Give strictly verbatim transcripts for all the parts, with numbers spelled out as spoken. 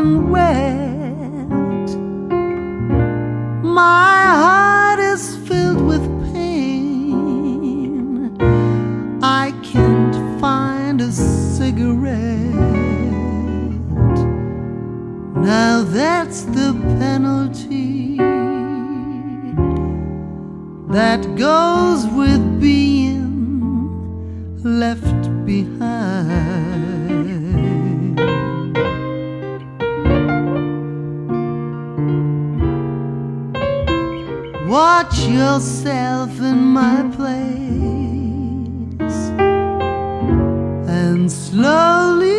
and wet. My heart is filled with pain. I can't find a cigarette. Now that's the penalty that goes with being left behind. Watch yourself in my place and slowly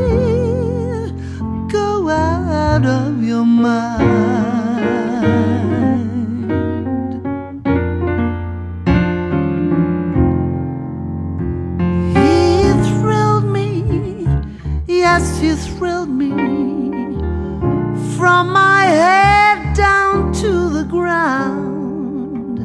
go out of your mind. He thrilled me, yes, he thrilled me, from my head down to the ground,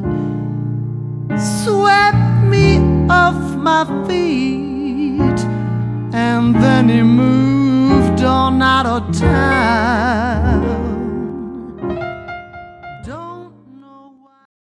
swept me off my feet, and then he moved on out of town.